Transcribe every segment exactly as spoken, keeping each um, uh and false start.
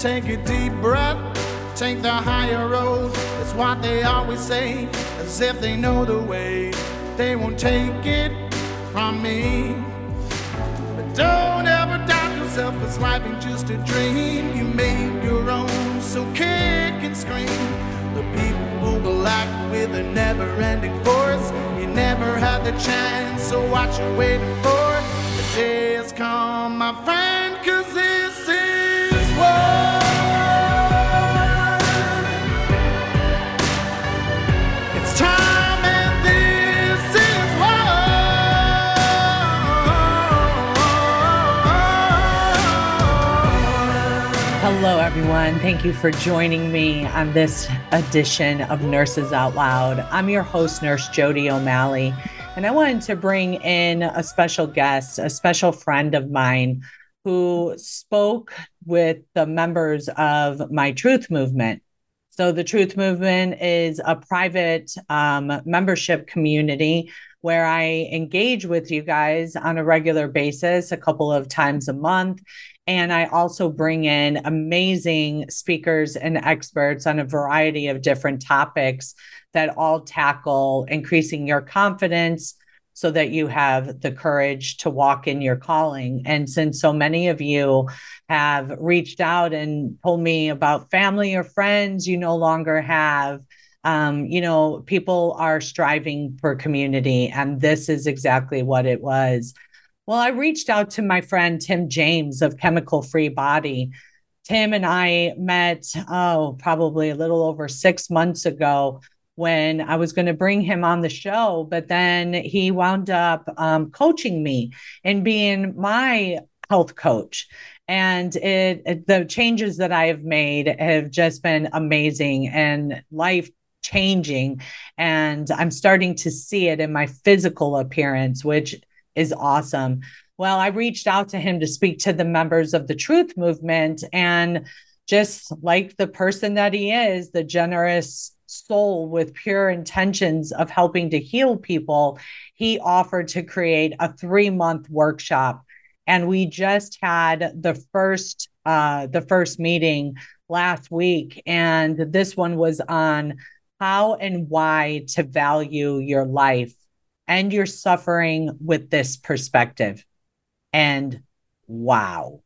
take a deep breath, take the higher road. That's what they always say, as if they know the way. They won't take it from me. But don't ever doubt yourself, cause life ain't just a dream. You made your own, so kick and scream. The people will act with a never-ending force. You never had the chance, so what you waiting for? The day has come, my friend, cause this is war. It's time and this is war. Hello, everyone. Thank you for joining me on this edition of Nurses Out Loud. I'm your host, Nurse Jody O'Malley, and I wanted to bring in a special guest, a special friend of mine who spoke with the members of my Truth Movement. So the Truth Movement is a private um, membership community where I engage with you guys on a regular basis, a couple of times a month. And I also bring in amazing speakers and experts on a variety of different topics that all tackle increasing your confidence so that you have the courage to walk in your calling. And since so many of you have reached out and told me about family or friends you no longer have, um, you know, people are striving for community. And this is exactly what it was. Well, I reached out to my friend, Tim James of Chemical Free Body. Tim and I met, oh, probably a little over six months ago when I was going to bring him on the show, but then he wound up um, coaching me and being my health coach. And it, it the changes that I have made have just been amazing and life changing. And I'm starting to see it in my physical appearance, which is awesome. Well, I reached out to him to speak to the members of the Truth Movement, and just like the person that he is, the generous soul with pure intentions of helping to heal people, he offered to create a three-month workshop. And we just had the first uh, the first meeting last week, and this one was on how and why to value your life and your suffering with this perspective. And wow,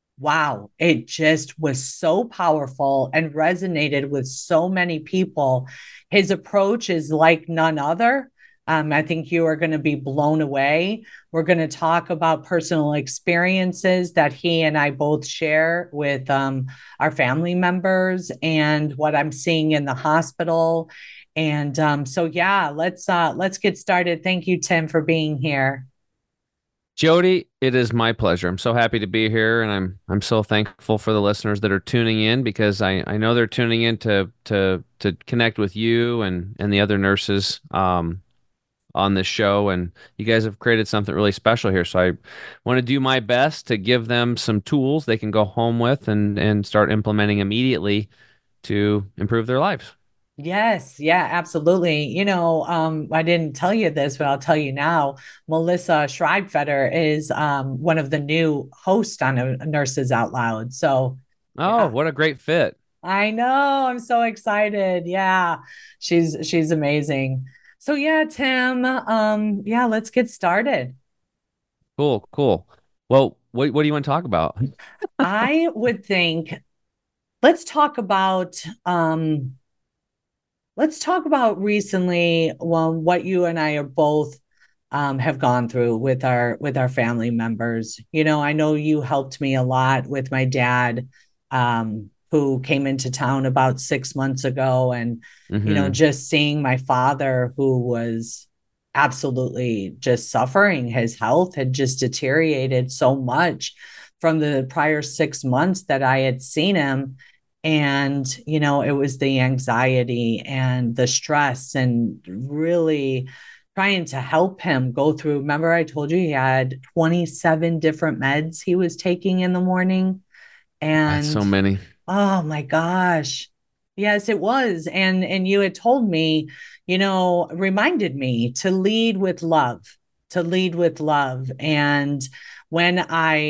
wow, it just was so powerful and resonated with so many people. His approach is like none other. Um, I think you are going to be blown away. We're going to talk about personal experiences that he and I both share with um, our family members and what I'm seeing in the hospital. And um, so, yeah, let's uh, let's get started. Thank you, Tim, for being here. Jody, it is my pleasure. I'm so happy to be here, and I'm I'm so thankful for the listeners that are tuning in, because I, I know they're tuning in to to to connect with you and and the other nurses um, on this show, and you guys have created something really special here. So I want to do my best to give them some tools they can go home with and and start implementing immediately to improve their lives. Yes, yeah, absolutely. You know, um, I didn't tell you this, but I'll tell you now. Melissa Schreibfeder is um, one of the new hosts on uh, Nurses Out Loud. So, oh, yeah. What a great fit! I know. I'm so excited. Yeah, she's she's amazing. So, yeah, Tim. Um, yeah, let's get started. Cool, cool. Well, what what do you want to talk about? I would think let's talk about. Um, Let's talk about recently, well, what you and I are both um, have gone through with our with our family members. You know, I know you helped me a lot with my dad, um, who came into town about six months ago, and Mm-hmm. you know, just seeing my father, who was absolutely just suffering. His health had just deteriorated so much from the prior six months that I had seen him. And, you know, it was the anxiety and the stress and really trying to help him go through. Remember, I told you he had twenty-seven different meds he was taking in the morning. And That's so many. Oh my gosh. Yes, it was. And and you had told me, you know, reminded me to lead with love, to lead with love. And when I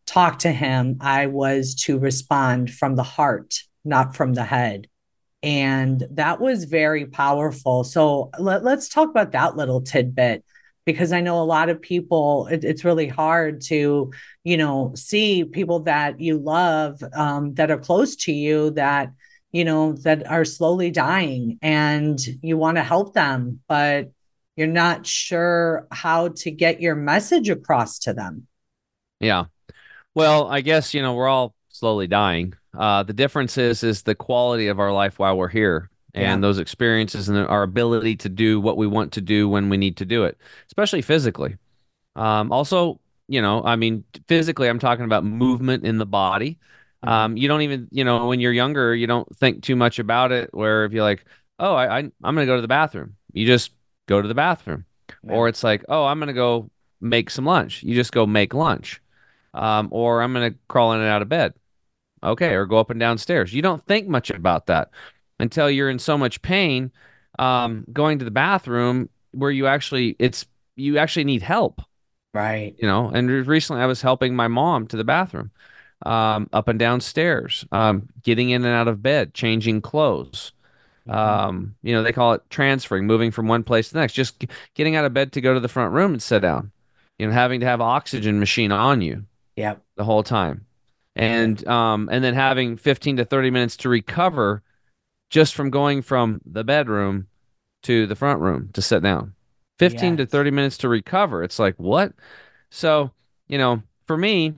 talk to him, I was to respond from the heart, not from the head. And that was very powerful. So let, us talk about that little tidbit, because I know a lot of people, it, it's really hard to, you know, see people that you love, um, that are close to you, that, you know, that are slowly dying, and you want to help them, but you're not sure how to get your message across to them. Yeah. Well, I guess, you know, we're all slowly dying. Uh, the difference is is the quality of our life while we're here, Yeah. and those experiences and our ability to do what we want to do when we need to do it, especially physically. Um, also, you know, I mean, physically, I'm talking about movement in the body. Mhm. Um, you don't even, you know, when you're younger, you don't think too much about it. Where if you're like, oh, I, I I'm gonna go to the bathroom, you just go to the bathroom, Yeah. or it's like, oh, I'm gonna go make some lunch, you just go make lunch, um, or I'm gonna crawl in and out of bed, okay, or go up and down stairs. You don't think much about that until you're in so much pain, um, going to the bathroom where you actually it's you actually need help, Right. you know. And recently I was helping my mom to the bathroom, um, up and down stairs, um, getting in and out of bed, changing clothes. Mhm. Um, you know, they call it transferring, moving from one place to the next, just g- getting out of bed to go to the front room and sit down, you know, having to have oxygen machine on you Yep. the whole time. Yep. And um, and then having fifteen to thirty minutes to recover just from going from the bedroom to the front room to sit down. fifteen to Yes. thirty minutes to recover. It's like, what? So, you know, for me,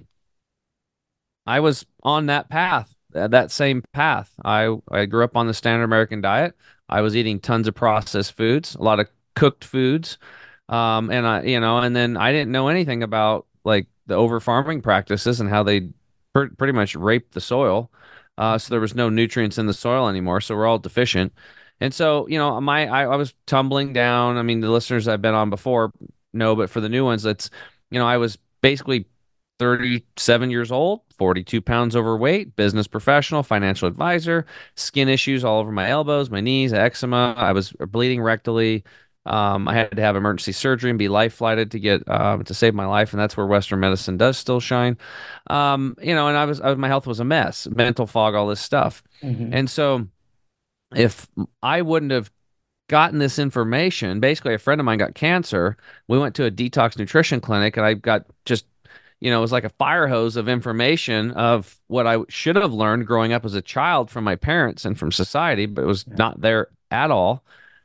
I was on that path, uh, that same path. I I grew up on the standard American diet. I was eating tons of processed foods, a lot of cooked foods, um, and I, you know, and then I didn't know anything about like the over farming practices and how they pr pretty much raped the soil. Uh, so there was no nutrients in the soil anymore, so we're all deficient. And so, you know, my I, I was tumbling down. I mean, the listeners I've been on before know, but for the new ones, it's, you know, I was basically thirty-seven years old, forty-two pounds overweight, business professional, financial advisor, skin issues all over my elbows, my knees, eczema. I was bleeding rectally. Um, I had to have emergency surgery and be life flighted to get um, to save my life, and that's where Western medicine does still shine. Um, you know, and I was, I was my health was a mess, mental fog, all this stuff. Mhm. And so, if I wouldn't have gotten this information, basically, a friend of mine got cancer. We went to a detox nutrition clinic, and I got just, you know, it was like a fire hose of information of what I should have learned growing up as a child from my parents and from society, but it was Yeah. not there at all.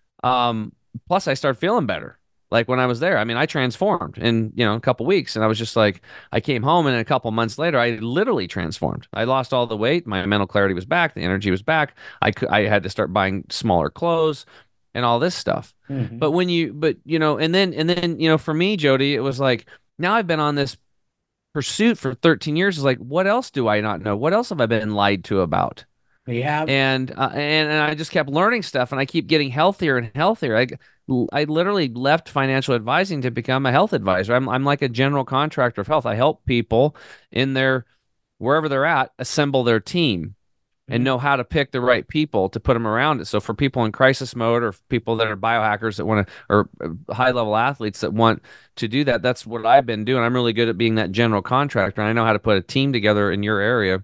Um, Plus, I started feeling better. Like when I was there, I mean, I transformed in, you know, a couple weeks, and I was just like, I came home, and a couple months later, I literally transformed. I lost all the weight, my mental clarity was back, the energy was back. I could, I had to start buying smaller clothes and all this stuff. But Mhm. when you, but you know, and then, and then, you know, for me, Jody, it was like, now I've been on this pursuit for thirteen years. Is like, what else do I not know? What else have I been lied to about? Yeah. And uh, and and I just kept learning stuff, and I keep getting healthier and healthier. I I literally left financial advising to become a health advisor. I'm I'm like a general contractor of health. I help people in their wherever they're at assemble their team and Mhm. know how to pick the right people to put them around it. So for people in crisis mode, or people that are biohackers that want to, or high level athletes that want to do that, that's what I've been doing. I'm really good at being that general contractor, and I know how to put a team together in your area.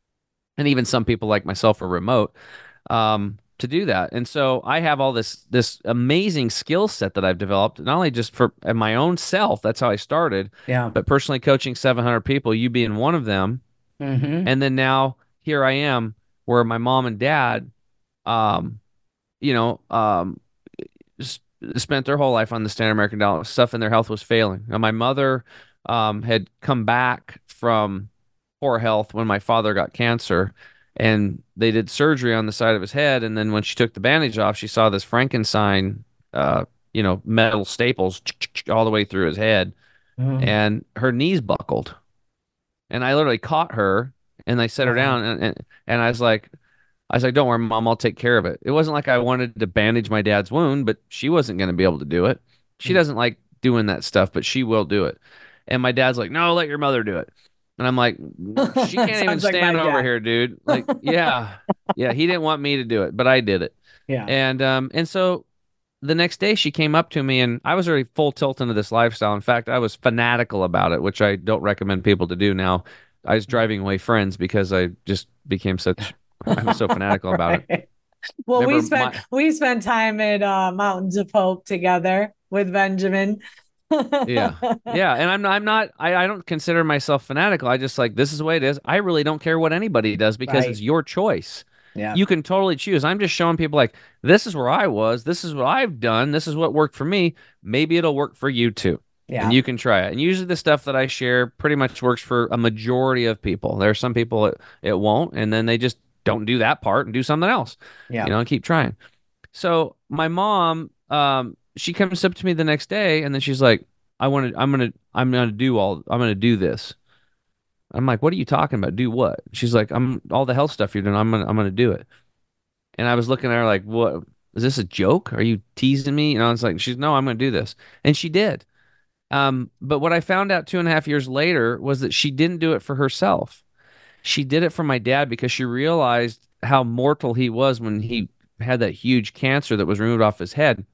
And even some people like myself are remote, um, to do that. And so I have all this this amazing skill set that I've developed, not only just for my own self, that's how I started, Yeah. but personally coaching seven hundred people, you being one of them. Mhm. And then now here I am, where my mom and dad, um, you know, um, s- spent their whole life on the standard American dollar stuff, and their health was failing. Now, my mother, um, had come back from poor health when my father got cancer, and they did surgery on the side of his head. And then when she took the bandage off, she saw this Frankenstein, uh, you know, metal staples all the way through his head, Oh, and her knees buckled. And I literally caught her, and I set her wow. down, and, and, and I was like, I was like, don't worry, mom, I'll take care of it. It wasn't like I wanted to bandage my dad's wound, but she wasn't going to be able to do it. She Mm. doesn't like doing that stuff, but she will do it. And my dad's like, no, let your mother do it. And I'm like, she can't even Sounds like my stand over dad. here, dude. Like, yeah, yeah, he didn't want me to do it, but I did it. Yeah. And um, and so the next day she came up to me, and I was already full tilt into this lifestyle. In fact, I was fanatical about it, which I don't recommend people to do now. I was driving away friends because I just became such I was so fanatical about it. Right. Well, we Remember spent my we spent time at uh, Mountains of Hope together with Benjamin. Yeah. Yeah. And I'm not, I'm not, I, I don't consider myself fanatical. I just like, this is the way it is. I really don't care what anybody does because it's Right. your choice. Yeah. You can totally choose. I'm just showing people like, this is where I was. This is what I've done. This is what worked for me. Maybe it'll work for you too. And Yeah. you can try it. And usually the stuff that I share pretty much works for a majority of people. There are some people it, it won't, and then they just don't do that part and do something else, you Yeah. know, and keep trying. So my mom, um, she comes up to me the next day and then she's like, I want to, I'm going to, I'm going to do all, I'm going to do this. I'm like, what are you talking about? Do what? She's like, I'm all the health stuff you're doing. I'm going to, I'm going to do it. And I was looking at her like, what, is this a joke? Are you teasing me? You know, I was like, she's no, I'm going to do this. And she did. Um, but what I found out two and a half years later was that she didn't do it for herself. She did it for my dad because she realized how mortal he was when he had that huge cancer that was removed off his head,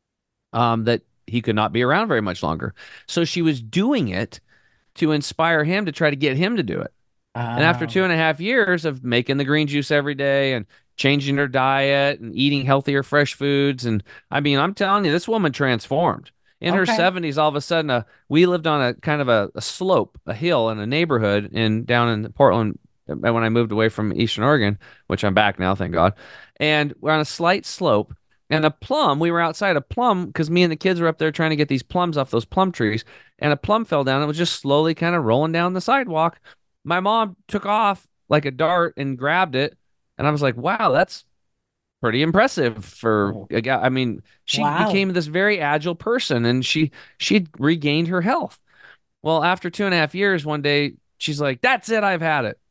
um, that he could not be around very much longer. So she was doing it to inspire him to try to get him to do it. And after two Um, and a half years of making the green juice every day and changing her diet and eating healthier, fresh foods, and I mean, I'm telling you, this woman transformed. In her okay. seventies, all of a sudden, uh, we lived on a kind of a, a slope, a hill in a neighborhood in down in Portland uh, when I moved away from Eastern Oregon, which I'm back now, thank God. And we're on a slight slope. And a plum, we were outside a plum because me and the kids were up there trying to get these plums off those plum trees. And a plum fell down. It was just slowly kind of rolling down the sidewalk. My mom took off like a dart and grabbed it. And I was like, wow, that's pretty impressive for Oh, a guy. I mean, she wow. became this very agile person and she she regained her health. Well, after two and a half years, one day she's like, that's it, I've had it.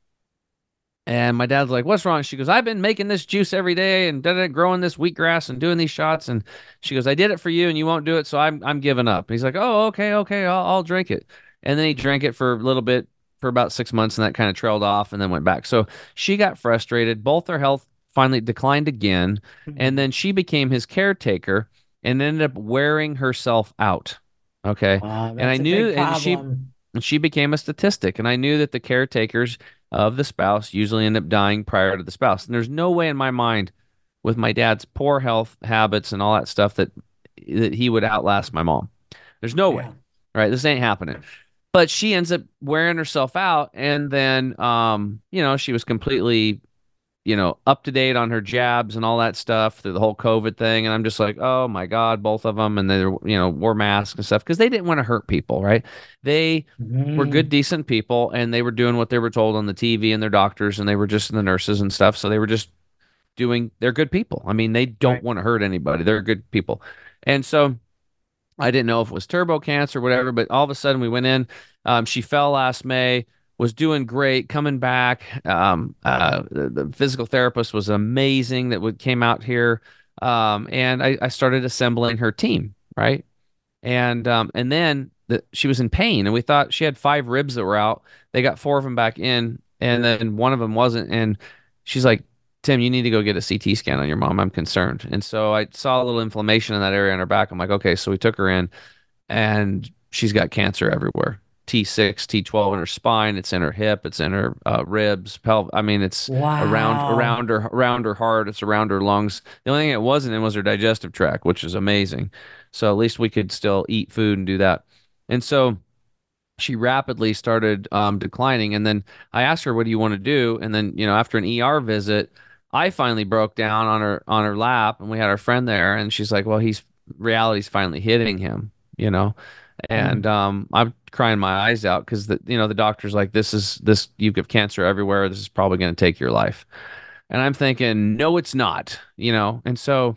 And my dad's like, what's wrong? She goes, I've been making this juice every day and da, da, growing this wheatgrass and doing these shots. And she goes, I did it for you and you won't do it. So I'm, I'm giving up. And he's like, oh, okay, okay, I'll, I'll drink it. And then he drank it for a little bit for about six months and that kind of trailed off and then went back. So she got frustrated. Both their health finally declined again. And Mhm. then she became his caretaker and ended up wearing herself out. Okay. Uh, And I that's a knew, big and she, problem. and she became a statistic. And I knew that the caretakers of the spouse usually end up dying prior to the spouse. And there's no way in my mind, with my dad's poor health habits and all that stuff, that that he would outlast my mom. There's no way, Yeah. right? This ain't happening. But she ends up wearing herself out, and then, um, you know, she was completely, you know, up to date on her jabs and all that stuff through the whole COVID thing. And I'm just like, oh my God, both of them. And they, you know, wore masks and stuff because they didn't want to hurt people, right? They were good, Mhm. decent people, and they were doing what they were told on the T V and their doctors, and they were just the nurses and stuff. So they were just doing, they're good people. I mean, they don't Right. want to hurt anybody. They're good people. And so I didn't know if it was turbo cancer or whatever, but all of a sudden we went in. Um, she fell last May, was doing great, coming back. Um, uh, the, the physical therapist was amazing that would came out here. Um, and I, I started assembling her team, right? And um, and then the, she was in pain, and we thought she had five ribs that were out. They got four of them back in, and then one of them wasn't. And she's like, Tim, you need to go get a C T scan on your mom. I'm concerned. And so I saw a little inflammation in that area on her back. I'm like, okay. So we took her in, and she's got cancer everywhere. T six, T twelve in her spine. It's in her hip. It's in her uh, ribs, pelv. I mean, it's around Wow. around her around her heart. It's around her lungs. The only thing it wasn't in was her digestive tract, which is amazing. So at least we could still eat food and do that. And so she rapidly started um, declining. And then I asked her, "What do you want to do?" And then, you know, after an E R visit, I finally broke down on her on her lap, and we had our friend there, and she's like, "Well, he's reality's finally hitting him," you know. And Mm. um, I'm crying my eyes out because the you know the doctor's like, "This is this you have cancer everywhere. This is probably going to take your life." And I'm thinking, "No, it's not," you know. And so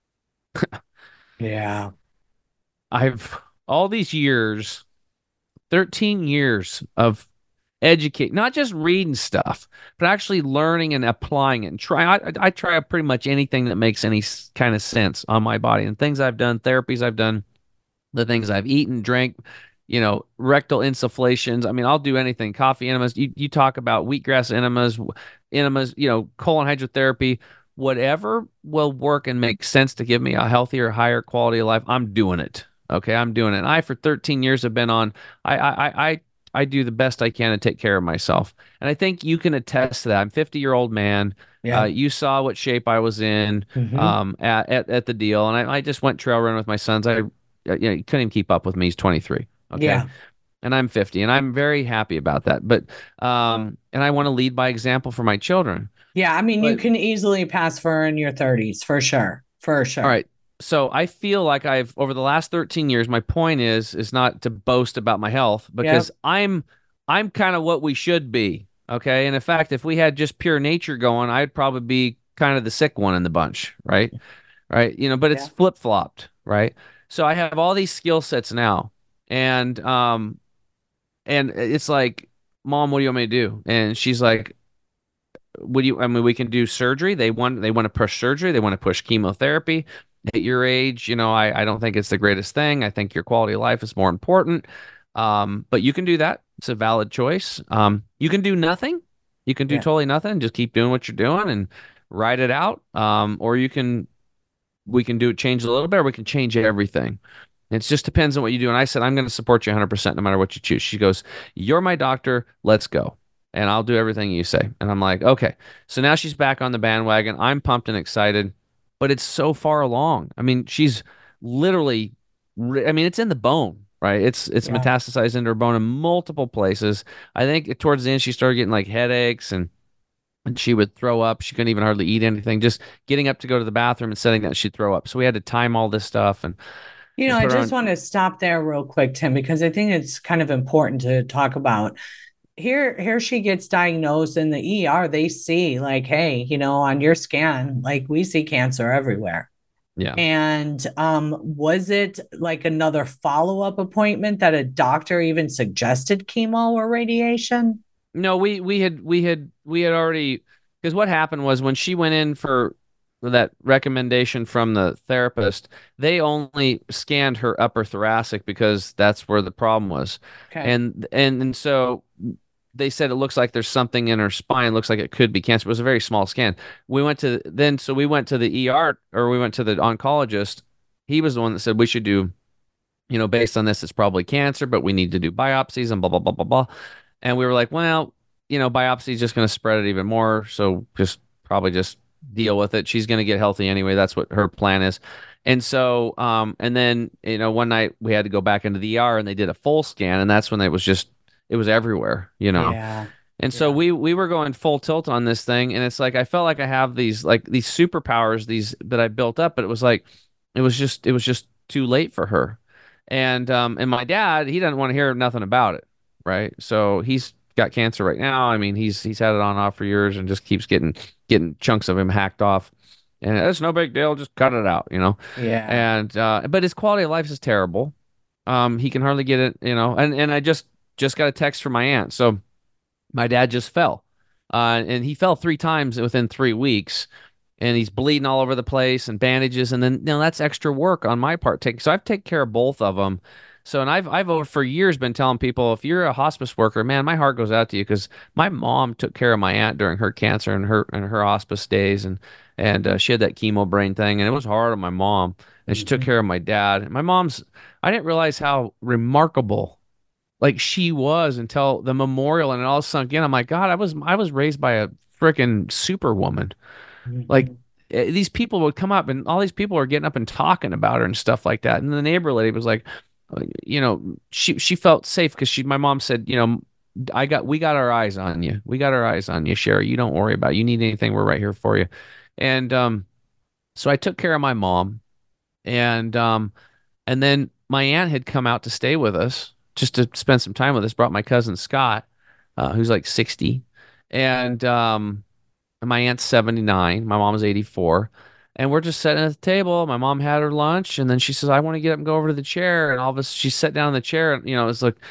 Yeah. I've all these years, thirteen years of educate, not just reading stuff, but actually learning and applying it and try. I, I try pretty much anything that makes any kind of sense on my body and things I've done, therapies I've done, the things I've eaten, drank, you know, rectal insufflations. I mean, I'll do anything. Coffee enemas. You, you talk about wheatgrass enemas, enemas, you know, colon hydrotherapy, whatever will work and make sense to give me a healthier, higher quality of life. I'm doing it. Okay, I'm doing it. And I for thirteen years have been on. I I I I do the best I can to take care of myself. And I think you can attest to that. I'm a fifty year old man. Uh, Yeah. you saw what shape I was in Hmm. um, at, at, at the deal. And I, I just went trail running with my sons. I, you know, he couldn't even keep up with me. He's twenty-three. Okay. Yeah. And I'm fifty, and I'm very happy about that. But, um, and I want to lead by example for my children. Yeah. I mean, you But can easily pass for in your thirties for sure. For all sure. right. So I feel like I've over the last thirteen years, my point is is not to boast about my health because Yep. I'm I'm kind of what we should be. Okay. And in fact, if we had just pure nature going, I'd probably be kind of the sick one in the bunch, right? Right. You know, but it's Yeah. flip-flopped, right? So I have all these skill sets now. And um and it's like, Mom, what do you want me to do? And she's like, would you, I mean, we can do surgery. They want, they want to push surgery. They want to push chemotherapy. At your age, you know, I, I don't think it's the greatest thing. I think your quality of life is more important. Um, but you can do that. It's a valid choice. Um, you can do nothing. You can do Yeah. totally nothing. Just keep doing what you're doing and ride it out. Um, or you can, we can do it, change a little bit, or we can change everything. It just depends on what you do. And I said, I'm going to support you one hundred percent no matter what you choose. She goes, you're my doctor. Let's go. And I'll do everything you say. And I'm like, okay. So now she's back on the bandwagon. I'm pumped and excited, but it's so far along. I mean, she's literally, I mean, it's in the bone, right? It's it's Yeah. metastasized into her bone in multiple places. I think towards the end, she started getting like headaches and and she would throw up. She couldn't even hardly eat anything. Just getting up to go to the bathroom and setting down, she'd throw up. So we had to time all this stuff and You know, and I put her just on. want to stop there real quick, Tim, because I think it's kind of important to talk about. Here, here she gets diagnosed in the E R. They see, like, hey, you know, on your scan, like we see cancer everywhere. Yeah. And um, was it like another follow-up appointment that a doctor even suggested chemo or radiation? No, we we had we had we had already, because what happened was when she went in for that recommendation from the therapist, they only scanned her upper thoracic because that's where the problem was. Okay. And and and so they said it looks like there's something in her spine, looks like it could be cancer. It was a very small scan. We went to then so we went to the E R, or we went to the oncologist. He was the one that said we should do, you know, based on this, it's probably cancer, but we need to do biopsies and blah, blah, blah, blah, blah. And we were like, well, you know, biopsy is just going to spread it even more. So just probably just deal with it. She's going to get healthy anyway. That's what her plan is. And so, um, and then, you know, one night we had to go back into the E R and they did a full scan. And that's when it was just, it was everywhere, you know. Yeah. And so Yeah. we we were going full tilt on this thing, and it's like I felt like I have these like these superpowers, these that I built up, but it was like it was just it was just too late for her. And um and my dad, he doesn't want to hear nothing about it, right? So he's got cancer right now. I mean, he's he's had it on off for years and just keeps getting getting chunks of him hacked off. And it's no big deal, just cut it out, you know. Yeah. And uh but his quality of life is terrible. Um he can hardly get it, you know. And and I just just got a text from my aunt. So my dad just fell. Uh, and he fell three times within three weeks, and he's bleeding all over the place and bandages. And then, you know, that's extra work on my part. Take so I've taken care of both of them. So, and I've I've over for years been telling people, if you're a hospice worker, man, my heart goes out to you because my mom took care of my aunt during her cancer and her and her hospice days, and and uh, she had that chemo brain thing, and it was hard on my mom. And she took Mhm. care of my dad. My mom's, I didn't realize how remarkable like she was until the memorial, and it all sunk in. I'm like, God, I was I was raised by a freaking superwoman. Like Mhm. eh, these people would come up, and all these people are getting up and talking about her and stuff like that. And the neighbor lady was like, uh, you know, she she felt safe because she, my mom said, you know, I got we got our eyes on you. We got our eyes on you, Sherry. You don't worry about it. You need anything, we're right here for you. And um, so I took care of my mom, and um, and then my aunt had come out to stay with us just to spend some time with us. Brought my cousin Scott, uh, who's like sixty, and um, my aunt's seventy-nine. My mom's eighty-four. And we're just sitting at the table. My mom had her lunch, and then she says, "I want to get up and go over to the chair." And all of us, she sat down in the chair, and you know, it's like,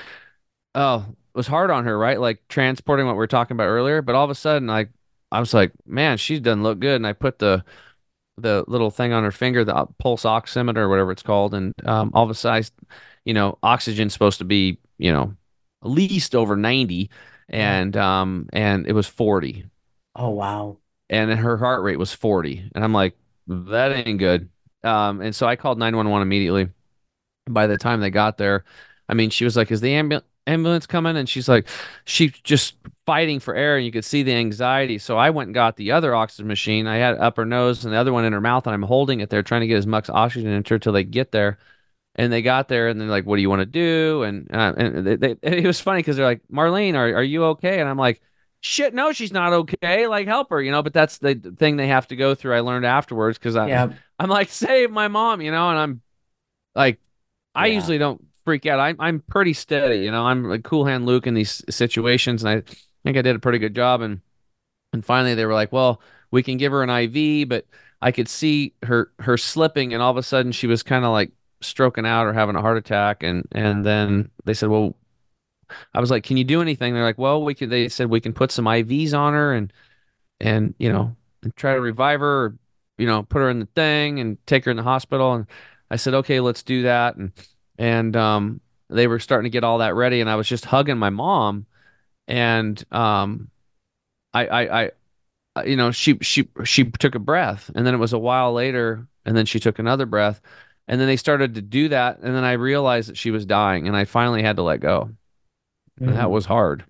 oh, it was hard on her, right? Like transporting what we were talking about earlier. But all of a sudden, like, I was like, man, she doesn't look good. And I put the the little thing on her finger, the pulse oximeter or whatever it's called, and um, all of a sudden, you know, oxygen's supposed to be, you know, at least over ninety, Yeah. and um, and it was forty, Oh, wow. and then her heart rate was forty, and I'm like, that ain't good. Um, and so I called nine one one immediately. By the time they got there, I mean, she was like, "Is the ambulance?" ambulance coming, and she's like, she's just fighting for air, and you could see the anxiety. So I went and got the other oxygen machine. I had it up her nose and the other one in her mouth, and I'm holding it there, trying to get as much oxygen into her till they get there. And they got there, and they're like, "What do you want to do?" And uh, and they, they, it was funny because they're like, "Marlene, are are you okay?" And I'm like, "Shit, no, she's not okay. Like, help her, you know." But that's the thing they have to go through. I learned afterwards because I Yeah. I'm like, "Save my mom," you know, and I'm like, I Yeah. usually don't freak out. I'm I'm pretty steady, you know. I'm like cool hand Luke in these situations, and I think I did a pretty good job. And and finally they were like, "Well, we can give her an I V," but I could see her her slipping, and all of a sudden she was kind of like stroking out or having a heart attack. And and then they said, "Well," I was like, "Can you do anything?" They're like, "Well, we could." They said we can put some I Vs on her and and you know and try to revive her, or, you know, put her in the thing and take her in the hospital. And I said, "Okay, let's do that." And and um, they were starting to get all that ready, and I was just hugging my mom, and um, I I I uh, you know, she she she took a breath, and then it was a while later, and then she took another breath, and then they started to do that, and then I realized that she was dying, and I finally had to let go, and that Mm. was hard.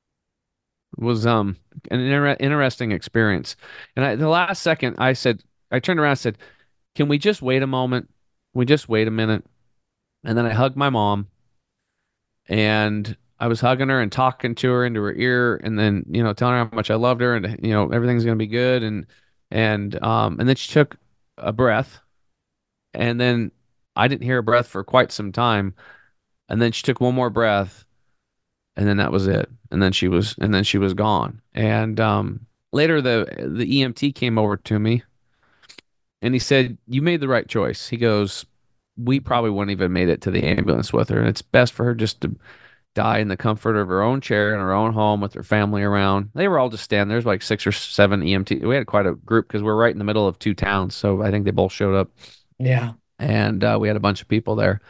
It was um an inter interesting experience, and I, the last second, I said, I turned around and said, "Can we just wait a moment? Can we just wait a minute?" And then I hugged my mom, and I was hugging her and talking to her into her ear, and then, you know, telling her how much I loved her, and, you know, everything's gonna be good. And and um and then she took a breath, and then I didn't hear a breath for quite some time, and then she took one more breath, and then that was it. And then she was and then she was gone. And um later the the E M T came over to me, and he said, "You made the right choice." He goes, "We probably wouldn't even made it to the ambulance with her, and it's best for her just to die in the comfort of her own chair in her own home with her family around." They were all just standing. There's like six or seven E M T. We had quite a group because we're right in the middle of two towns. So I think they both showed up, Yeah. and uh, we had a bunch of people there.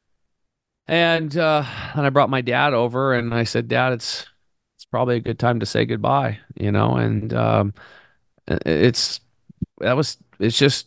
And uh, and I brought my dad over, and I said, "Dad, it's it's probably a good time to say goodbye," you know. And um, it's that was it's just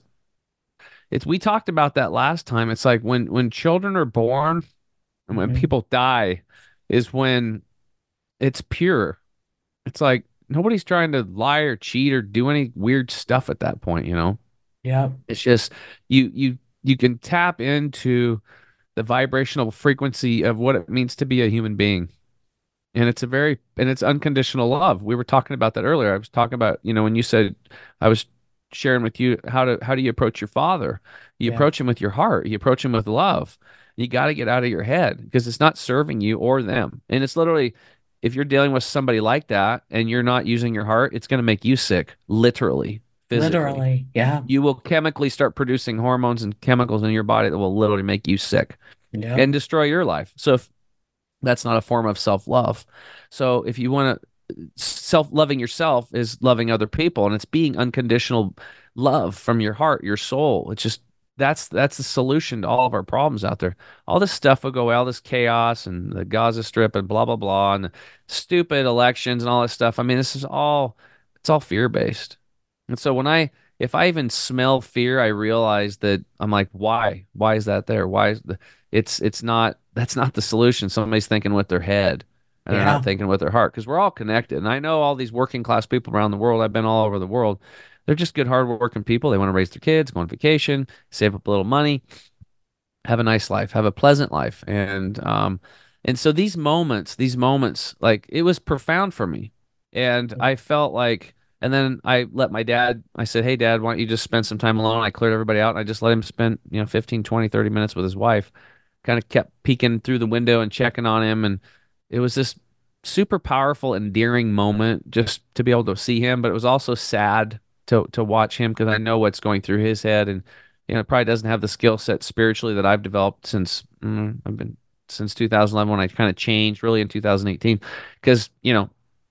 it's we talked about that last time. It's like when when children are born and when Hmm. people die is when it's pure. It's like nobody's trying to lie or cheat or do any weird stuff at that point, you know? Yeah. It's just you you you can tap into the vibrational frequency of what it means to be a human being. And it's a very and it's unconditional love. We were talking about that earlier. I was talking about, you know, when you said I was sharing with you how to how do you approach your father? You Yeah. approach him with your heart. You approach him with love. You got to get out of your head because it's not serving you or them. And it's literally if you're dealing with somebody like that and you're not using your heart, it's going to make you sick, literally, physically. Literally. Yeah. You will chemically start producing hormones and chemicals in your body that will literally make you sick Yep. and destroy your life. So if that's not a form of self-love. So if you want to self-loving yourself is loving other people, and it's being unconditional love from your heart, your soul. It's just that's that's the solution to all of our problems out there. All this stuff will go away, all this chaos and the Gaza Strip and blah blah blah and the stupid elections and all this stuff. I mean, this is all it's all fear-based. And so when I if I even smell fear, I realize that I'm like, why? Why is that there? Why is the it's it's not that's not the solution. Somebody's thinking with their head and they're not Yeah. thinking with their heart because we're all connected. And I know all these working class people around the world. I've been all over the world. They're just good, hardworking people. They want to raise their kids, go on vacation, save up a little money, have a nice life, have a pleasant life. And um and so these moments, these moments, like it was profound for me. And I felt like and then I let my dad, I said, "Hey dad, why don't you just spend some time alone?" I cleared everybody out and I just let him spend, you know, fifteen, twenty, thirty minutes with his wife. Kind of kept peeking through the window and checking on him. And it was this super powerful, endearing moment just to be able to see him. But it was also sad to to watch him because I know what's going through his head. And you know, probably doesn't have the skill set spiritually that I've developed since mm, I've been since two thousand eleven when I kind of changed really in two thousand eighteen. Because, you know,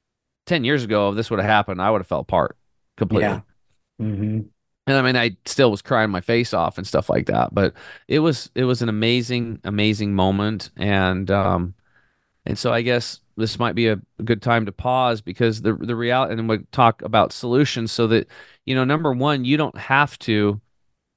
ten years ago, if this would have happened, I would have fell apart Yeah. completely. Hmm. And I mean, I still was crying my face off and stuff like that. But it was it was an amazing, amazing moment. And um and so I guess this might be a, a good time to pause because the the reality and we talk about solutions so that, you know, number one, you don't have to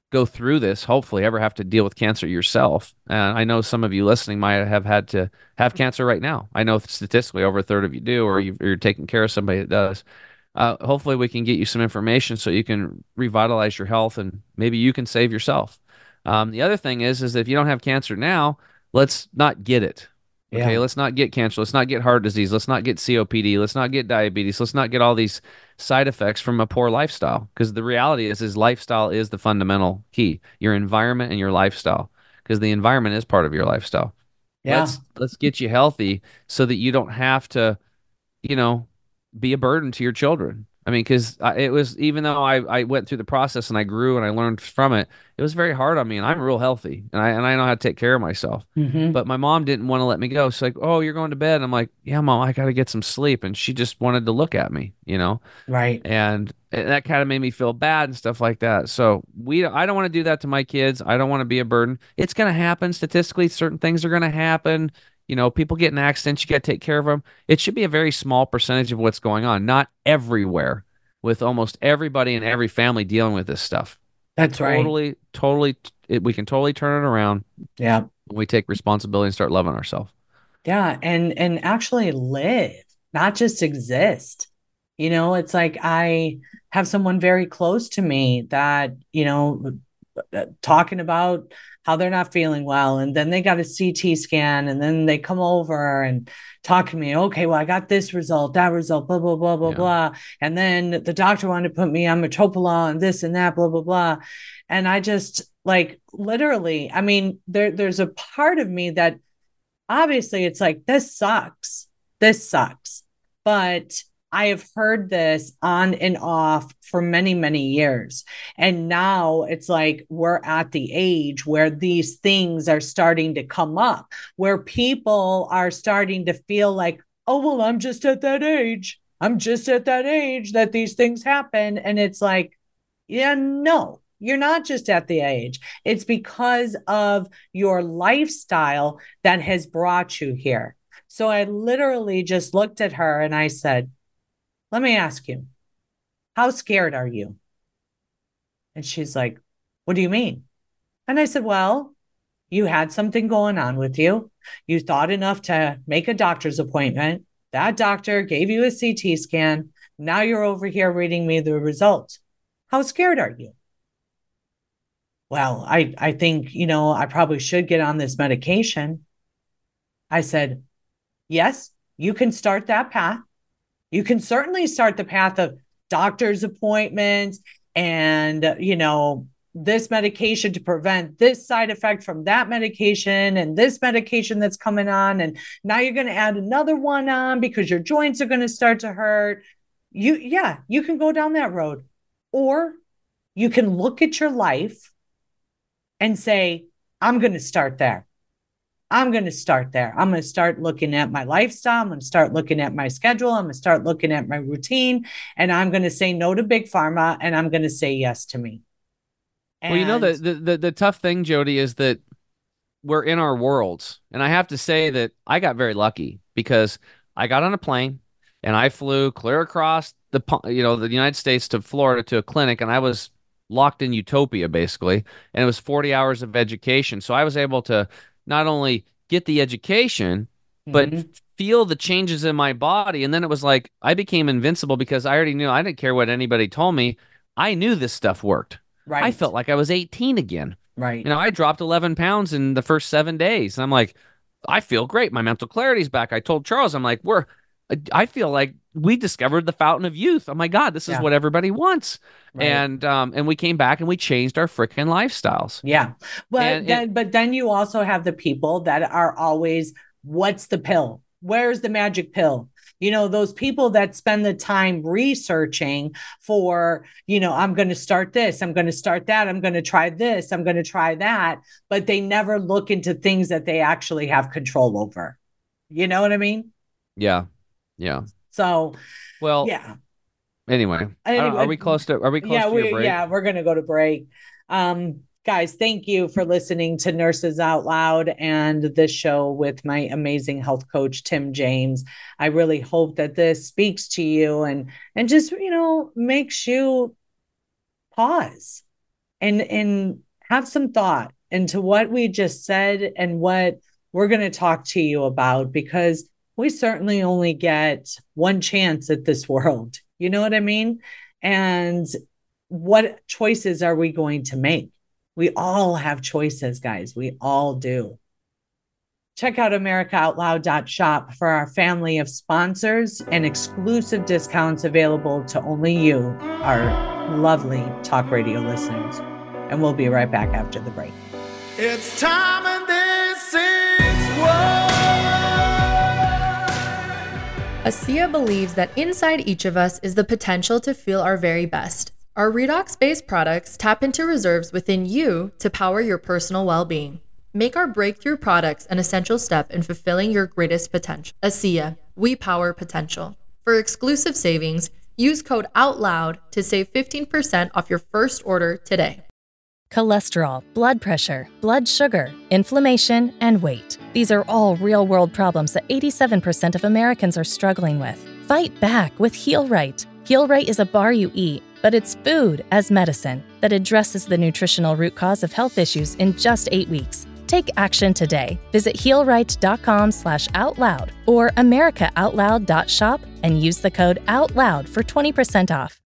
go through this, hopefully ever have to deal with cancer yourself. And I know some of you listening might have had to have cancer right now. I know statistically over a third of you do, or you- you're taking care of somebody that does. Uh, hopefully we can get you some information so you can revitalize your health and maybe you can save yourself. Um, the other thing is, is that if you don't have cancer now, let's not get it. Okay, Yeah. let's not get cancer. Let's not get heart disease. Let's not get C O P D. Let's not get diabetes. Let's not get all these side effects from a poor lifestyle. Because the reality is, is lifestyle is the fundamental key. Your environment and your lifestyle. Because the environment is part of your lifestyle. Yeah. Let's let's get you healthy so that you don't have to, you know, be a burden to your children. I mean, because it was, even though I, I went through the process and I grew and I learned from it, it was very hard on me. And I'm real healthy and I and I know how to take care of myself. Mm-hmm. But my mom didn't want to let me go. She's like, "Oh, you're going to bed." I'm like, "Yeah, mom, I got to get some sleep." And she just wanted to look at me, you know, Right. and, and that kind of made me feel bad and stuff like that. So we, I don't want to do that to my kids. I don't want to be a burden. It's going to happen statistically. Certain things are going to happen. You know, people get in accidents. You got to take care of them. It should be a very small percentage of what's going on, not everywhere, with almost everybody in every family dealing with this stuff. That's right. Totally, totally. It, we can totally turn it around Yeah. when we take responsibility and start loving ourselves. Yeah. And, and actually live, not just exist. You know, it's like I have someone very close to me that, you know, talking about how they're not feeling well. And then they got a C T scan and then they come over and talk to me. Okay, well, I got this result, that result, blah, blah, blah, blah, Yeah. blah. And then the doctor wanted to put me on metoprolol and this and that, blah, blah, blah. And I just like literally, I mean, there, there's a part of me that obviously it's like, this sucks. This sucks. But I have heard this on and off for many, many years. And now it's like we're at the age where these things are starting to come up, where people are starting to feel like, oh, well, I'm just at that age. I'm just at that age that these things happen. And it's like, yeah, no, you're not just at the age. It's because of your lifestyle that has brought you here. So I literally just looked at her and I said, let me ask you, how scared are you? And she's like, what do you mean? And I said, well, you had something going on with you. You thought enough to make a doctor's appointment. That doctor gave you a C T scan. Now you're over here reading me the results. How scared are you? Well, I, I think, you know, I probably should get on this medication. I said, yes, you can start that path. You can certainly start the path of doctor's appointments and, you know, this medication to prevent this side effect from that medication and this medication that's coming on. And now you're going to add another one on because your joints are going to start to hurt. You, yeah, you can go down that road. Or you can look at your life and say, I'm going to start there. I'm going to start there. I'm going to start looking at my lifestyle. I'm going to start looking at my schedule. I'm going to start looking at my routine. And I'm going to say no to big pharma. And I'm going to say yes to me. And well, you know, the, the, the, the tough thing, Jody, is that we're in our worlds. And I have to say that I got very lucky because I got on a plane and I flew clear across the, you know, the United States to Florida to a clinic. And I was locked in utopia, basically. And it was forty hours of education. So I was able to not only get the education, but mm-hmm. feel the changes in my body. And then it was like I became invincible because I already knew. I didn't care what anybody told me. I knew this stuff worked. Right. I felt like I was eighteen again. Right. You know, I dropped eleven pounds in the first seven days. And I'm like, I feel great. My mental clarity's back. I told Charles, I'm like, we're, I feel like we discovered the fountain of youth. Oh my God, this is Yeah. what everybody wants. Right. And um, and we came back and we changed our freaking lifestyles. Yeah. But And then, it- but then you also have the people that are always, what's the pill? Where's the magic pill? You know, those people that spend the time researching for, you know, I'm going to start this, I'm going to start that, I'm going to try this, I'm going to try that, but they never look into things that they actually have control over. You know what I mean? Yeah. Yeah. So, Well, yeah. Anyway, I don't- Anyway, are we close to, are we close yeah, to your we, break? yeah, we're going to go to break. Um, guys, thank you for listening to Nurses Out Loud and this show with my amazing health coach, Tim James. I really hope that this speaks to you and, and just, you know, makes you pause and and have some thought into what we just said and what we're going to talk to you about, because we certainly only get one chance at this world. You know what I mean? And what choices are we going to make? We all have choices, guys. We all do. Check out America Out Loud dot shop for our family of sponsors and exclusive discounts available to only you, our lovely talk radio listeners. And we'll be right back after the break. It's time and this is what ASEA believes that inside each of us is the potential to feel our very best. Our redox-based products tap into reserves within you to power your personal well-being. Make our breakthrough products an essential step in fulfilling your greatest potential. ASEA, we power potential. For exclusive savings, use code OUTLOUD to save fifteen percent off your first order today. Cholesterol, blood pressure, blood sugar, inflammation, and weight. These are all real-world problems that eighty-seven percent of Americans are struggling with. Fight back with Heal Right. Heal Right is a bar you eat, but it's food as medicine that addresses the nutritional root cause of health issues in just eight weeks. Take action today. Visit heal right dot com slash out loud or America Out Loud dot shop and use the code OUTLOUD for twenty percent off.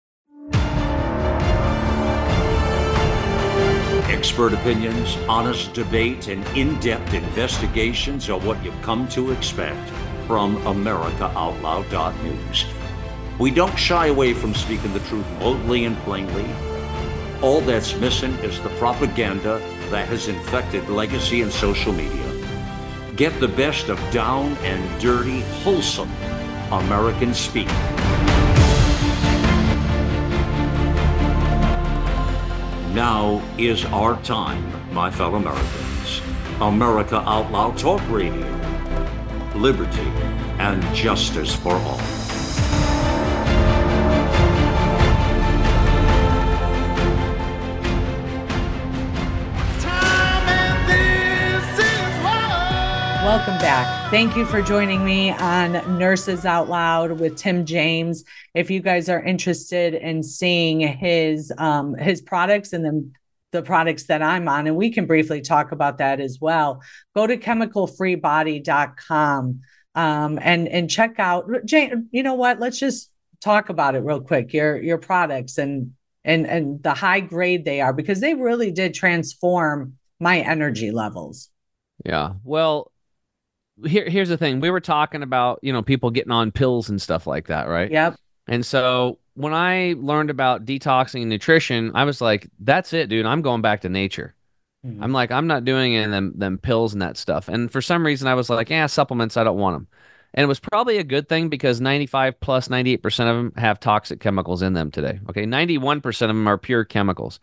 Expert opinions, honest debate, and in-depth investigations are what you've come to expect from America Out Loud dot news. We don't shy away from speaking the truth boldly and plainly. All that's missing is the propaganda that has infected legacy and social media. Get the best of down and dirty, wholesome American speak. Now is our time, my fellow Americans. America Out Loud Talk Radio. Liberty and justice for all. Welcome back. Thank you for joining me on Nurses Out Loud with Tim James. If you guys are interested in seeing his um, his products and the, the products that I'm on, and we can briefly talk about that as well, go to chemical free body dot com um, and, and check out, Jane, you know what, let's just talk about it real quick, your, your products and, and, and the high grade they are, because they really did transform my energy levels. Yeah. Well, Here, here's the thing. We were talking about, you know, people getting on pills and stuff like that, right? Yep. And so when I learned about detoxing and nutrition, I was like, that's it, dude. I'm going back to nature. Mm-hmm. I'm like, I'm not doing any of them, them pills and that stuff. And for some reason, I was like, yeah, supplements, I don't want them. And it was probably a good thing because ninety-five plus ninety-eight percent of them have toxic chemicals in them today. Okay. ninety-one percent of them are pure chemicals.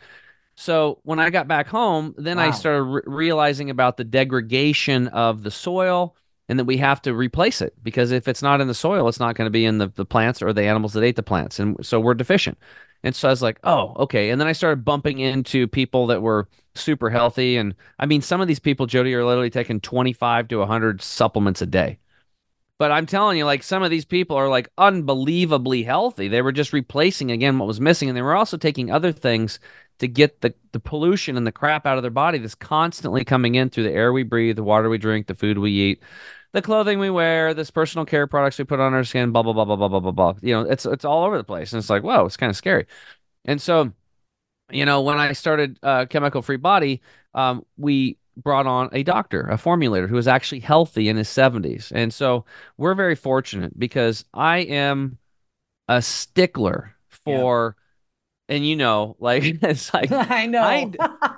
So when I got back home, then wow. I started re- realizing about the degradation of the soil, and that we have to replace it, because if it's not in the soil, it's not going to be in the, the plants or the animals that ate the plants. And so we're deficient. And so I was like, oh, okay. And then I started bumping into people that were super healthy. And I mean, some of these people, Jody, are literally taking twenty-five to one hundred supplements a day. But I'm telling you, like, some of these people are like unbelievably healthy. They were just replacing, again, what was missing. And they were also taking other things to get the, the pollution and the crap out of their body that's constantly coming in through the air we breathe, the water we drink, the food we eat, the clothing we wear, this personal care products we put on our skin, blah, blah, blah, blah, blah, blah, blah, blah. You know, it's it's all over the place. And it's like, whoa, it's kind of scary. And so, you know, when I started uh, Chemical Free Body, um, we brought on a doctor, a formulator who was actually healthy in his seventies. And so we're very fortunate because I am a stickler for, yeah. and you know, like, it's like, I know. I,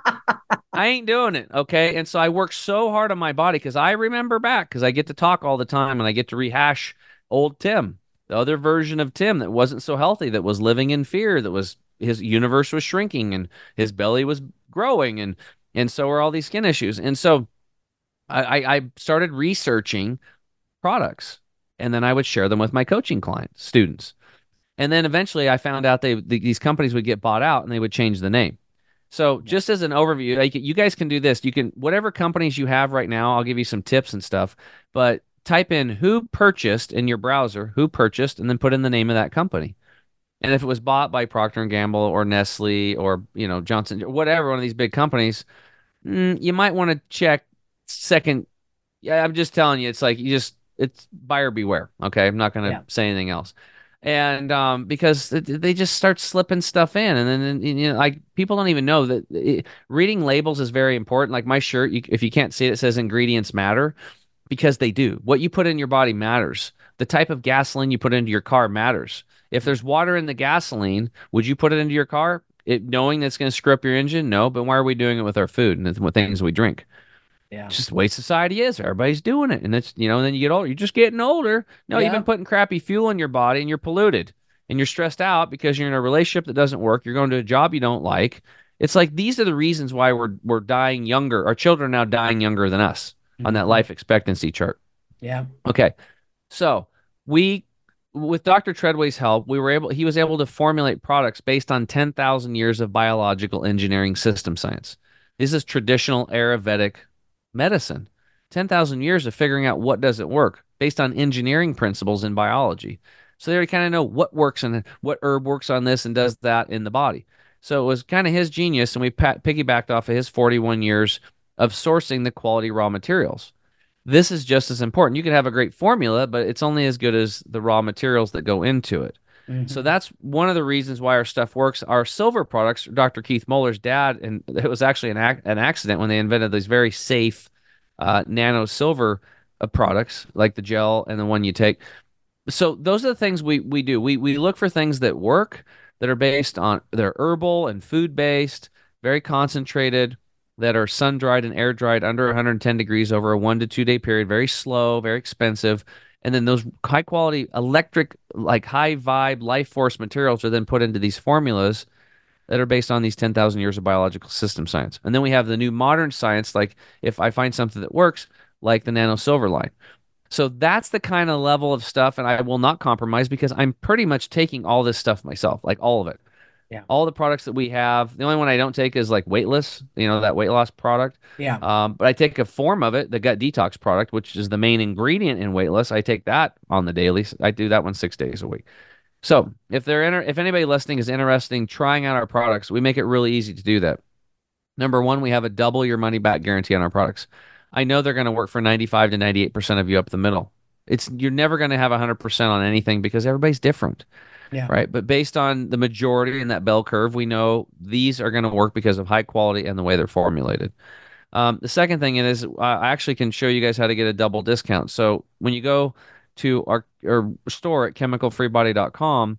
I ain't doing it, okay? And so I work so hard on my body because I remember back, because I get to talk all the time and I get to rehash old Tim, the other version of Tim that wasn't so healthy, that was living in fear, that was, his universe was shrinking and his belly was growing, and and so were all these skin issues. And so I, I started researching products, and then I would share them with my coaching clients, students. And then eventually I found out they the, these companies would get bought out and they would change the name. So just as an overview, like, you guys can do this. You can, whatever companies you have right now, I'll give you some tips and stuff, but type in who purchased in your browser, who purchased, and then put in the name of that company. And if it was bought by Procter and Gamble or Nestle or, you know, Johnson, whatever, one of these big companies, mm, you might want to check second. Yeah, I'm just telling you, it's like you just it's buyer beware. Okay, I'm not going to Yeah. say anything else. And um, because it, they just start slipping stuff in, and then you know, like people don't even know that it, reading labels is very important. Like my shirt, you, if you can't see it, it says ingredients matter because they do. What you put in your body matters. The type of gasoline you put into your car matters. If there's water in the gasoline, would you put it into your car? It, knowing that's going to screw up your engine? No, but why are we doing it with our food and with things we drink? Yeah. It's just the way society is. Everybody's doing it. And it's, you know, and then you get older. You're just getting older. No, Yeah. you've been putting crappy fuel in your body and you're polluted and you're stressed out because you're in a relationship that doesn't work. You're going to a job you don't like. It's like these are the reasons why we're we're dying younger. Our children are now dying younger than us on that life expectancy chart. Yeah. Okay. So we, with Doctor Treadway's help, we were able, he was able to formulate products based on ten thousand years of biological engineering system science. This is traditional Ayurvedic medicine. ten thousand years of figuring out what doesn't work based on engineering principles in biology. So they kind of know what works and what herb works on this and does that in the body. So it was kind of his genius, and we pat- piggybacked off of his forty-one years of sourcing the quality raw materials. This is just as important. You could have a great formula, but it's only as good as the raw materials that go into it. Mm-hmm. So that's one of the reasons why our stuff works. Our silver products, Doctor Keith Muller's dad, and it was actually an, ac- an accident when they invented these very safe uh, nano silver uh, products, like the gel and the one you take. So those are the things we we do. We we look for things that work, that are based on, they're herbal and food based, very concentrated, that are sun dried and air dried under one hundred ten degrees over a one to two day period. Very slow, very expensive. And then those high quality electric, like high vibe life force materials are then put into these formulas that are based on these ten thousand years of biological system science. And then we have the new modern science, like if I find something that works, like the nano silver line. So that's the kind of level of stuff, and I will not compromise because I'm pretty much taking all this stuff myself, like all of it. Yeah. All the products that we have. The only one I don't take is like Weightless, you know, that weight loss product. Yeah. Um, but I take a form of it, the gut detox product, which is the main ingredient in Weightless. I take that on the daily. I do that one six days a week. So if they're inter- if anybody listening is interested in trying out our products, we make it really easy to do that. Number one, we have a double your money back guarantee on our products. I know they're going to work for ninety-five to ninety-eight percent of you up the middle. It's you're never going to have one hundred percent on anything because everybody's different. Yeah. Right. But based on the majority in that bell curve, we know these are going to work because of high quality and the way they're formulated. Um, the second thing is uh, I actually can show you guys how to get a double discount. So when you go to our, our store at chemical free body dot com,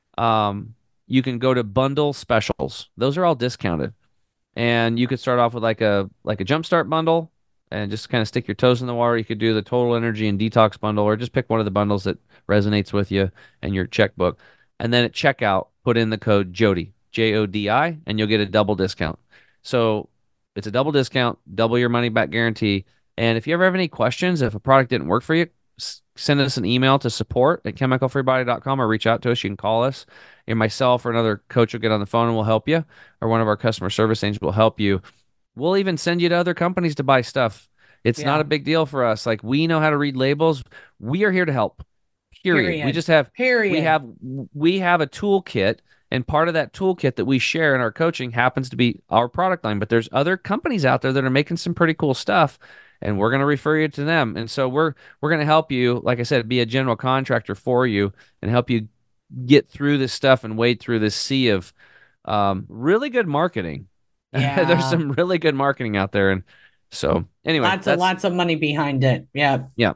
um, you can go to bundle specials. Those are all discounted. And you could start off with like a like a jumpstart bundle and just kind of stick your toes in the water. You could do the total energy and detox bundle, or just pick one of the bundles that resonates with you and your checkbook. And then at checkout, put in the code Jody, J O D I, and you'll get a double discount. So it's a double discount, double your money back guarantee. And if you ever have any questions, if a product didn't work for you, s- send us an email to support at chemical free body dot com or reach out to us. You can call us. And myself or another coach will get on the phone and we'll help you, or one of our customer service agents will help you. We'll even send you to other companies to buy stuff. It's Yeah. not a big deal for us. Like, we know how to read labels. We are here to help. Period. Period. We just have Period. we have we have a toolkit, and part of that toolkit that we share in our coaching happens to be our product line. But there's other companies out there that are making some pretty cool stuff, and we're going to refer you to them. And so we're we're going to help you, like I said, be a general contractor for you and help you get through this stuff and wade through this sea of um, really good marketing. Yeah. There's some really good marketing out there, and so anyway, lots of that's- lots of money behind it. Yeah. yeah.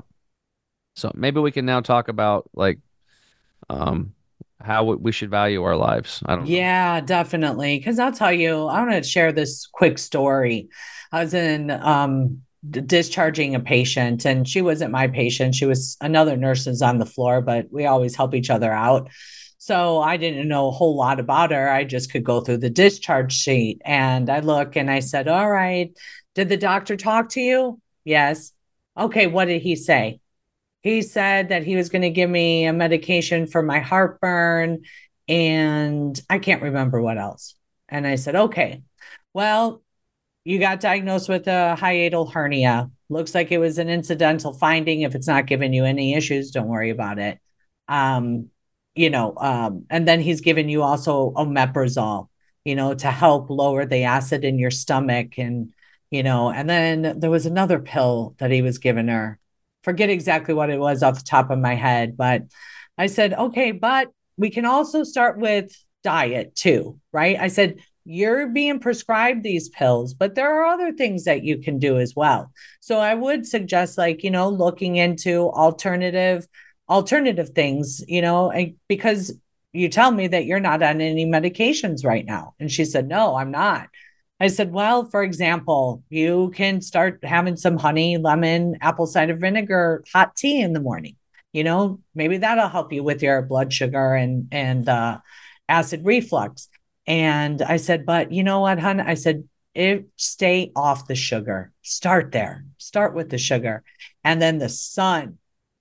So maybe we can now talk about like um how we should value our lives. I don't know. Yeah, definitely. Because I'll tell you, I want to share this quick story. I was in um, d- discharging a patient, and she wasn't my patient. She was another nurse's on the floor, but we always help each other out. So I didn't know a whole lot about her. I just could go through the discharge sheet, and I look and I said, all right, did the doctor talk to you? Yes. Okay, what did he say? He said that he was going to give me a medication for my heartburn, and I can't remember what else. And I said, okay, well, you got diagnosed with a hiatal hernia. Looks like it was an incidental finding. If it's not giving you any issues, don't worry about it. Um, you know, um, and then he's given you also omeprazole, you know, to help lower the acid in your stomach. And, you know, and then there was another pill that he was giving her. Forget exactly what it was off the top of my head, but I said, okay, but we can also start with diet too, right? I said, you're being prescribed these pills, but there are other things that you can do as well. So I would suggest, like, you know, looking into alternative alternative things, you know, because you tell me that you're not on any medications right now. And she said, no, I'm not. I said, well, for example, you can start having some honey, lemon, apple cider vinegar, hot tea in the morning. You know, maybe that'll help you with your blood sugar and, and uh, acid reflux. And I said, but you know what, hon? I said, if, stay off the sugar. Start there. Start with the sugar. And then the son,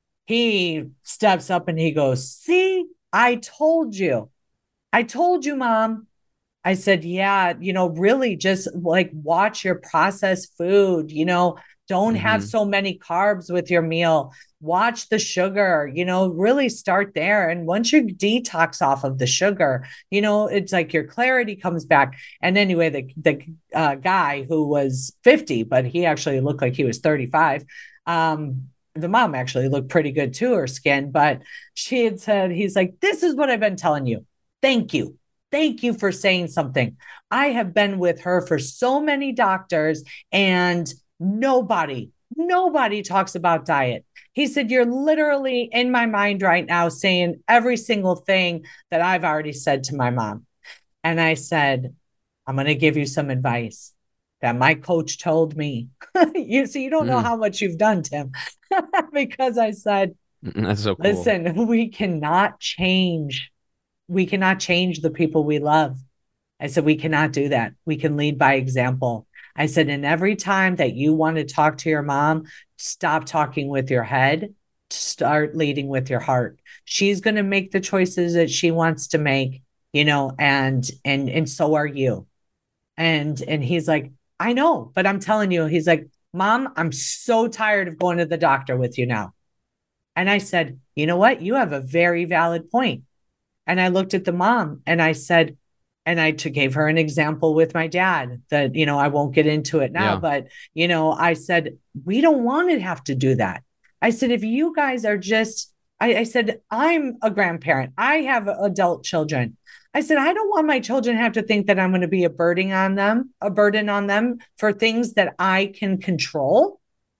he steps up and he goes, see, I told you. I told you, Mom. I said, yeah, you know, really just like watch your processed food, you know, don't mm-hmm. have so many carbs with your meal. Watch the sugar, you know, really start there. And once you detox off of the sugar, you know, it's like your clarity comes back. And anyway, the, the uh, guy who was fifty, but he actually looked like he was thirty-five. Um, the mom actually looked pretty good too, her skin, but she had said, he's like, this is what I've been telling you. Thank you. Thank you for saying something. I have been with her for so many doctors and nobody, nobody talks about diet. He said, you're literally in my mind right now saying every single thing that I've already said to my mom. And I said, I'm going to give you some advice that my coach told me. You see, you don't mm. know how much you've done, Tim, because I said, that's so cool. Listen, we cannot change. We cannot change the people we love. I said, we cannot do that. We can lead by example. I said, and every time that you want to talk to your mom, stop talking with your head, start leading with your heart. She's going to make the choices that she wants to make, you know, and, and, and so are you. And, and he's like, I know, but I'm telling you, he's like, Mom, I'm so tired of going to the doctor with you now. And I said, you know what? You have a very valid point. And I looked at the mom and I said, and I to gave her an example with my dad that, you know, I won't get into it now, yeah. but, you know, I said, we don't want to have to do that. I said, if you guys are just, I, I said, I'm a grandparent. I have adult children. I said, I don't want my children to have to think that I'm going to be a burden on them, a burden on them for things that I can control.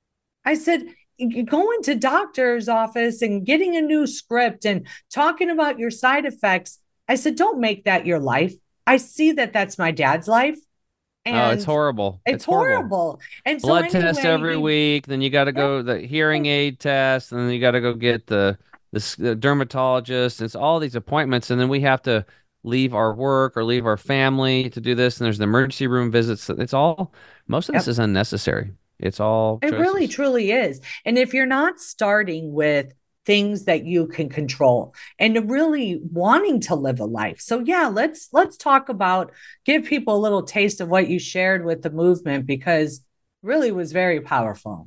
I said, going to doctor's office and getting a new script and talking about your side effects. I said, don't make that your life. I see that that's my dad's life. And oh, it's horrible. It's, it's horrible. horrible. And so blood anyway, test every he, week. Then you got to go the hearing aid test. And then you got to go get the, the, the dermatologist. It's all these appointments. And then we have to leave our work or leave our family to do this. And there's the emergency room visits. It's all, most of this yep. is unnecessary. It's all It choices. really, truly is. And if you're not starting with things that you can control and really wanting to live a life. So yeah, let's, let's talk about, give people a little taste of what you shared with the movement, because really was very powerful.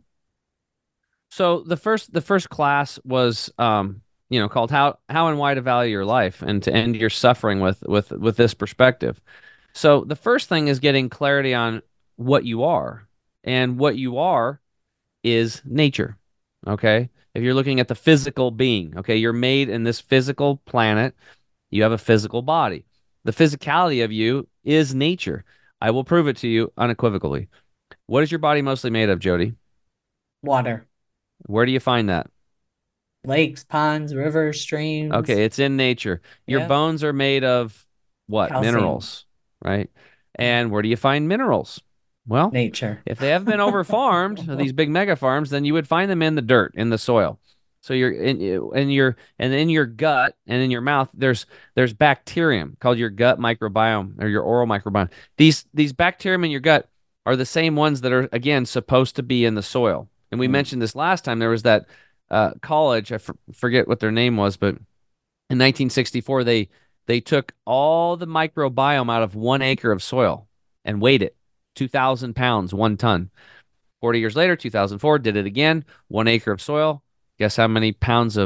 So the first, the first class was, um, you know, called how, how and why to value your life and to end your suffering with, with, with this perspective. So the first thing is getting clarity on what you are. And what you are is nature, okay? If you're looking at the physical being, okay, you're made in this physical planet. You have a physical body. The physicality of you is nature. I will prove it to you unequivocally. What is your body mostly made of, Jody? Water. Where do you find that? Lakes, ponds, rivers, streams. Okay, it's in nature. Your yep. bones are made of what? Calcium. Minerals, right? And where do you find minerals? Well, nature. If they have been over farmed, these big mega farms, then you would find them in the dirt, in the soil. So you're in, in your and in your gut and in your mouth, there's there's bacterium called your gut microbiome or your oral microbiome. These these bacterium in your gut are the same ones that are again supposed to be in the soil. And we mm. mentioned this last time. There was that uh, college, I f- forget what their name was, but in nineteen sixty-four they they took all the microbiome out of one acre of soil and weighed it. two thousand pounds, one ton. forty years later, two thousand four, did it again. One acre of soil. Guess how many pounds of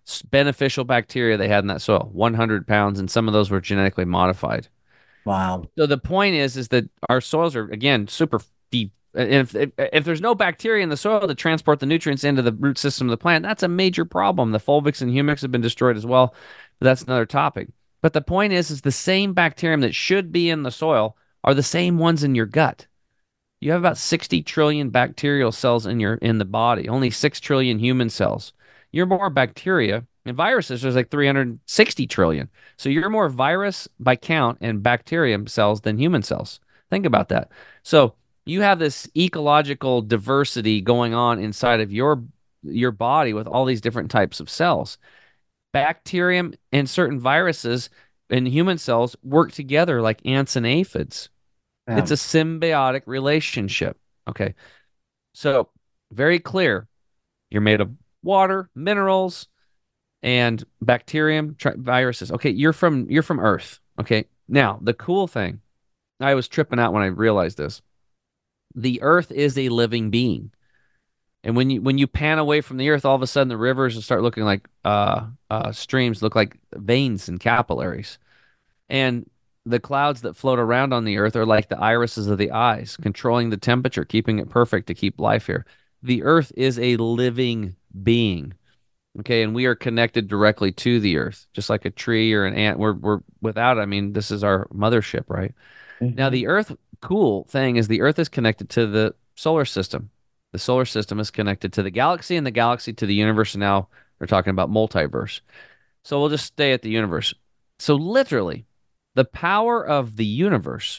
beneficial bacteria they had in that soil, one hundred pounds, and some of those were genetically modified. Wow. So the point is, is that our soils are, again, super deep. And if, if if there's no bacteria in the soil to transport the nutrients into the root system of the plant, that's a major problem. The fulvics and humics have been destroyed as well. But that's another topic. But the point is, is the same bacterium that should be in the soil are the same ones in your gut. You have about sixty trillion bacterial cells in your in the body, only six trillion human cells. You're more bacteria and viruses. There's like three hundred sixty trillion. So you're more virus by count and bacterium cells than human cells. Think about that. So you have this ecological diversity going on inside of your your body with all these different types of cells. Bacterium and certain viruses in human cells work together like ants and aphids. Yeah. It's a symbiotic relationship. Okay. So very clear. You're made of water, minerals, and bacterium, tri- viruses. Okay. You're from, you're from Earth. Okay. Now, the cool thing, I was tripping out when I realized this. The Earth is a living being. And when you when you pan away from the Earth, all of a sudden the rivers start looking like uh, uh, streams, look like veins and capillaries. And the clouds that float around on the Earth are like the irises of the eyes, controlling the temperature, keeping it perfect to keep life here. The Earth is a living being. Okay, and we are connected directly to the Earth, just like a tree or an ant. We're we're without, I mean, this is our mothership, right? Mm-hmm. Now, the Earth, cool thing is the Earth is connected to the solar system. The solar system is connected to the galaxy, and the galaxy to the universe. And now we're talking about multiverse. So we'll just stay at the universe. So literally, the power of the universe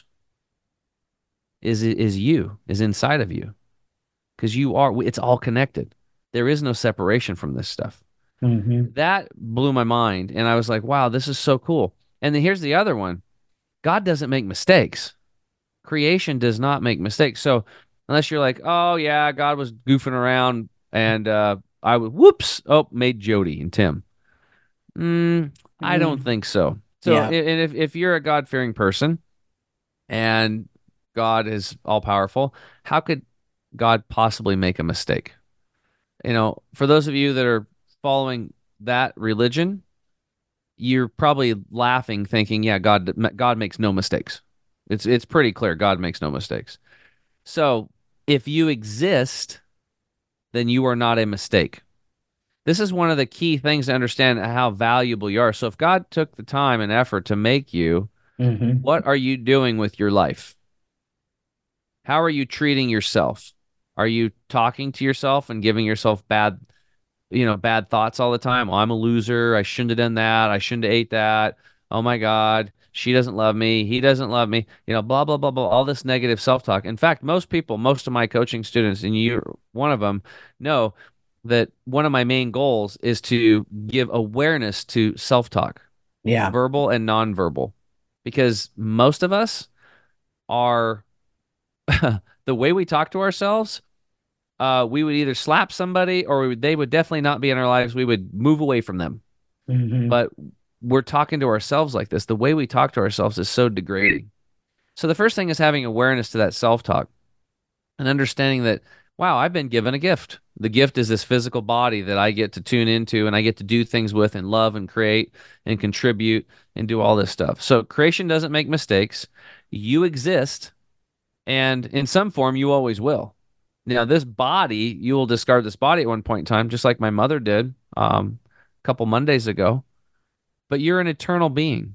is is you, is inside of you, because you are. It's all connected. There is no separation from this stuff. Mm-hmm. That blew my mind, and I was like, "Wow, this is so cool." And then here's the other one: God doesn't make mistakes. Creation does not make mistakes. So unless you're like, oh yeah, God was goofing around and uh, I was, whoops, oh, made Jody and Tim. Mm, I don't think so. So Yeah. and if, if you're a God-fearing person and God is all-powerful, how could God possibly make a mistake? You know, for those of you that are following that religion, you're probably laughing thinking, yeah, God God makes no mistakes. It's it's pretty clear God makes no mistakes. So if you exist, then you are not a mistake. This is one of the key things to understand how valuable you are. So if God took the time and effort to make you, Mm-hmm. what are you doing with your life? How are you treating yourself? Are you talking to yourself and giving yourself bad, you know, bad thoughts all the time? Oh, I'm a loser. I shouldn't have done that. I shouldn't have ate that. Oh my God, she doesn't love me. He doesn't love me. You know, blah, blah, blah, blah, all this negative self-talk. In fact, most people, most of my coaching students, and you're one of them, know that one of my main goals is to give awareness to self-talk, Yeah. verbal and nonverbal, because most of us are the way we talk to ourselves. Uh, we would either slap somebody or we would, they would definitely not be in our lives. We would move away from them. Mm-hmm. But we're talking to ourselves like this. The way we talk to ourselves is so degrading. So the first thing is having awareness to that self-talk and understanding that, wow, I've been given a gift. The gift is this physical body that I get to tune into and I get to do things with and love and create and contribute and do all this stuff. So creation doesn't make mistakes. You exist, and in some form, you always will. Now, this body, you will discard this body at one point in time, just like my mother did um, a couple Mondays ago. But you're an eternal being.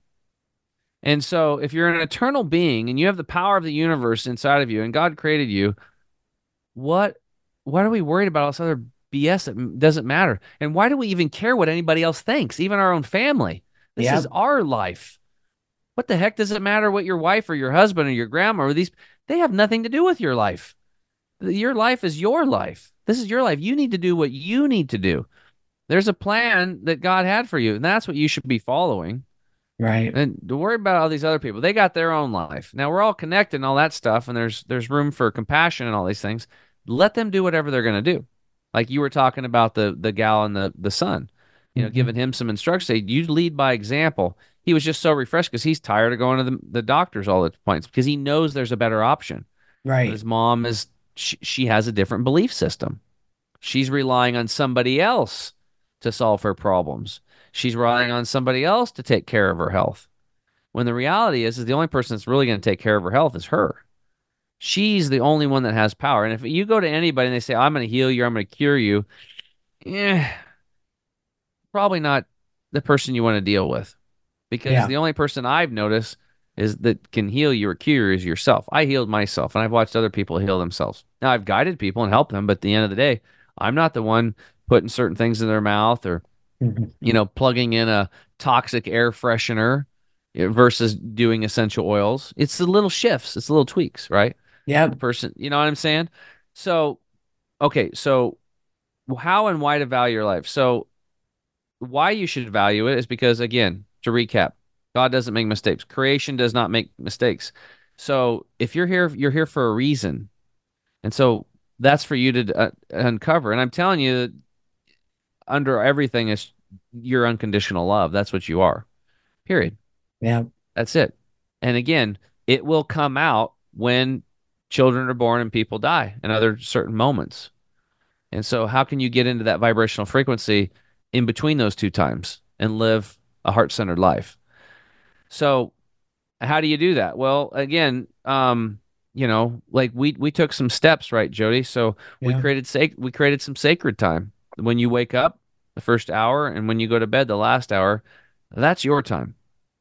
And so if you're an eternal being and you have the power of the universe inside of you and God created you, what, what are we worried about all this other B S that doesn't matter? And why do we even care what anybody else thinks, even our own family? This Yep. is our life. What the heck does it matter what your wife or your husband or your grandma or these, they have nothing to do with your life. Your life is your life. This is your life. You need to do what you need to do. There's a plan that God had for you, and that's what you should be following. Right. And to worry about all these other people, they got their own life. Now we're all connected and all that stuff, and there's there's room for compassion and all these things. Let them do whatever they're going to do. Like you were talking about the the gal and the the son, you know, Mhm. giving him some instructions. Say, you lead by example. He was just so refreshed because he's tired of going to the, the doctors all the points because he knows there's a better option. Right. His mom is she, she has a different belief system. She's relying on somebody else to solve her problems. She's relying on somebody else to take care of her health. When the reality is, is the only person that's really going to take care of her health is her. She's the only one that has power. And if you go to anybody and they say, I'm going to heal you, I'm going to cure you, eh, probably not the person you want to deal with. Because Yeah. the only person I've noticed is that can heal you or cure is yourself. I healed myself, and I've watched other people heal themselves. Now, I've guided people and helped them, but at the end of the day, I'm not the one putting certain things in their mouth or, Mm-hmm. you know, plugging in a toxic air freshener versus doing essential oils. It's the little shifts. It's the little tweaks, right? Yeah. The person, you know what I'm saying? So, okay, so how and why to value your life? So why you should value it is because, again, to recap, God doesn't make mistakes. Creation does not make mistakes. So if you're here, you're here for a reason. And so that's for you to uh, uncover. And I'm telling you that under everything is your unconditional love. That's what you are. Period. Yeah. That's it. And again, it will come out when children are born and people die and other certain moments. And so how can you get into that vibrational frequency in between those two times and live a heart-centered life? So how do you do that? Well, again, um, you know, like we we took some steps, right, Jody? So we Yeah. created sac- we created some sacred time. When you wake up, the first hour, and when you go to bed, the last hour, that's your time.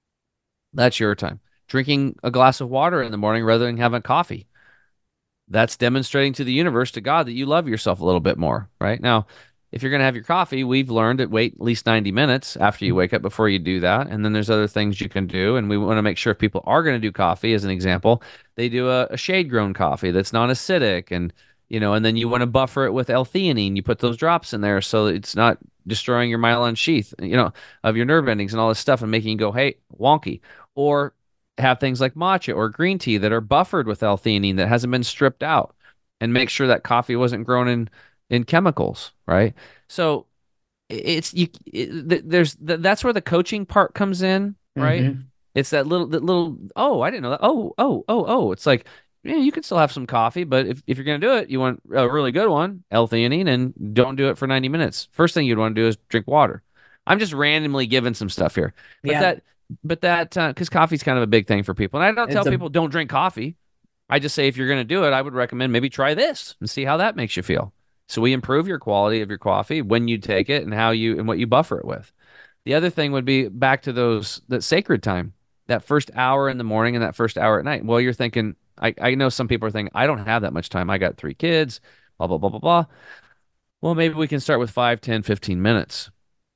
That's your time. Drinking a glass of water in the morning rather than having coffee. That's demonstrating to the universe, to God, that you love yourself a little bit more, right? Now, if you're going to have your coffee, we've learned to wait at least ninety minutes after you wake up before you do that. And then there's other things you can do. And we want to make sure if people are going to do coffee, as an example, they do a, a shade-grown coffee that's non-acidic. And, you know, and then you want to buffer it with L-theanine. You put those drops in there so it's not destroying your myelin sheath, you know, of your nerve endings and all this stuff and making you go, hey, wonky. Or have things like matcha or green tea that are buffered with L-theanine that hasn't been stripped out, and make sure that coffee wasn't grown in in chemicals, right? So it's you it, there's that's where the coaching part comes in, right? Mm-hmm. It's that little that little oh, I didn't know that. Oh, oh, oh, oh. It's like, yeah, you can still have some coffee, but if, if you're going to do it, you want a really good one, L-theanine, and don't do it for ninety minutes. First thing you'd want to do is drink water. I'm just randomly giving some stuff here. But Yeah. that But that, because uh, coffee's kind of a big thing for people. And I don't It's tell a- people don't drink coffee. I just say if you're going to do it, I would recommend maybe try this and see how that makes you feel. So we improve your quality of your coffee when you take it and how you and what you buffer it with. The other thing would be back to those that sacred time, that first hour in the morning and that first hour at night. Well, you're thinking, I, I know some people are thinking, I don't have that much time. I got three kids, blah, blah, blah, blah, blah. Well, maybe we can start with five, ten, fifteen minutes.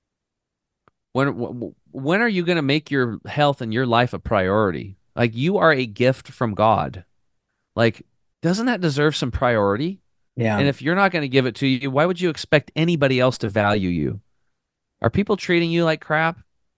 When when are you going to make your health and your life a priority? Like, you are a gift from God. Like, doesn't that deserve some priority? Yeah. And if you're not going to give it to you, why would you expect anybody else to value you? Are people treating you like crap?